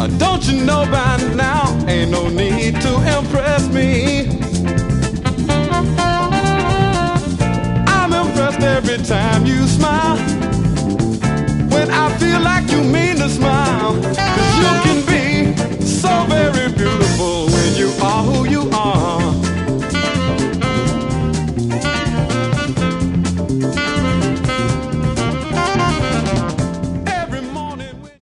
Don't you know by now? Ain't no need to impress me. I'm impressed every time you smile.